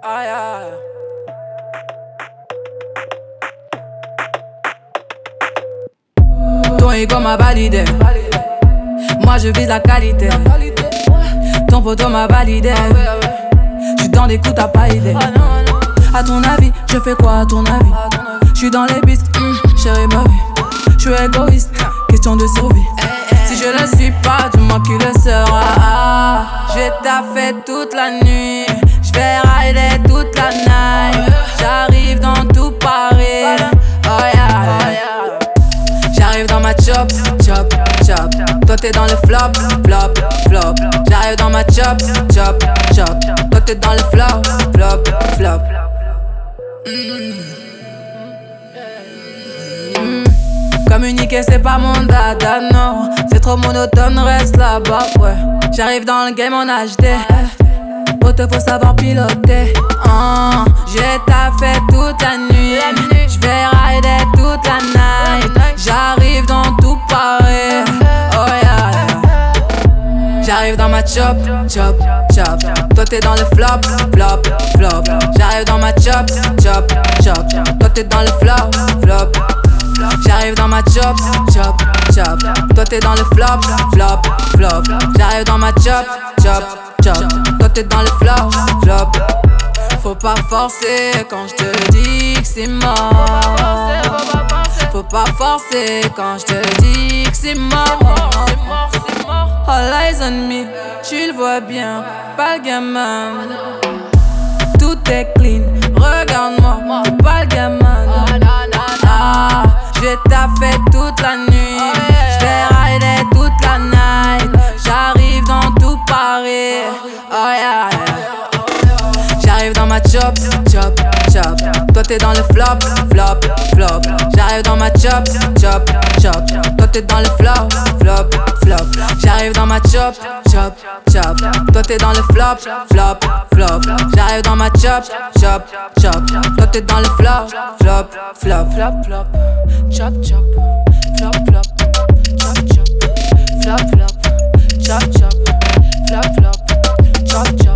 Aïe, aïe. Ton ego m'a validé. Moi je vise la qualité. Ton poteau m'a validé. J'suis dans des coups, t'as pas idée. À ton avis, je fais quoi à ton avis? J'suis dans les pistes, chérie ma vie. J'suis égoïste, question de survie. Si je le suis pas, dis-moi qui le sera. J'ai taffé toute la nuit. J'vais rider toute la night. J'arrive dans tout Paris. Oh yeah. J'arrive dans ma chop, chop, chop. Toi t'es dans le flop, flop, flop. J'arrive dans ma chop, chop, chop. Toi t'es dans le flop, flop, flop. Communiquer c'est pas mon dada, non. C'est trop monotone, reste là-bas, ouais. J'arrive dans le game en HD. Oh, te faut savoir piloter. J'ai taffé toute la nuit. J'vais rider toute la night. J'arrive dans tout Paris. Oh yeah. J'arrive dans ma chop, chop, chop. Toi t'es dans le flop, flop, flop. J'arrive dans ma chop, chop, chop. Toi t'es dans le flop, flop. J'arrive dans ma chop, chop, chop. Toi t'es dans le flop, flop, flop. J'arrive dans ma chop, chop, chop. Toi t'es dans le flop, flop. Faut pas forcer quand je te dis que c'est mort. Faut pas forcer quand je te dis que c'est mort. All eyes on me, tu le vois bien, pas le gamin. Tout est clean, regarde-moi, t'es pas le gamin. J'ai taffé toute la nuit, j'vais rider toute la night. J'arrive dans tout Paris, oh yeah. J'arrive dans ma chop, chop, chop. Toi t'es dans le flop, flop, flop. J'arrive dans ma chop, chop, chop. Toi t'es dans le flop, flop, flop. J'arrive dans ma chop, chop, chop. Toi t'es dans le flop, flop, flop. J'arrive dans ma chop, chop, chop. Toi t'es dans le flop, flop, flop, flop, flop. Chop, chop, flop, flop. Chop, chop, flop, flop. Chop, chop, flop, flop. Chop, chop.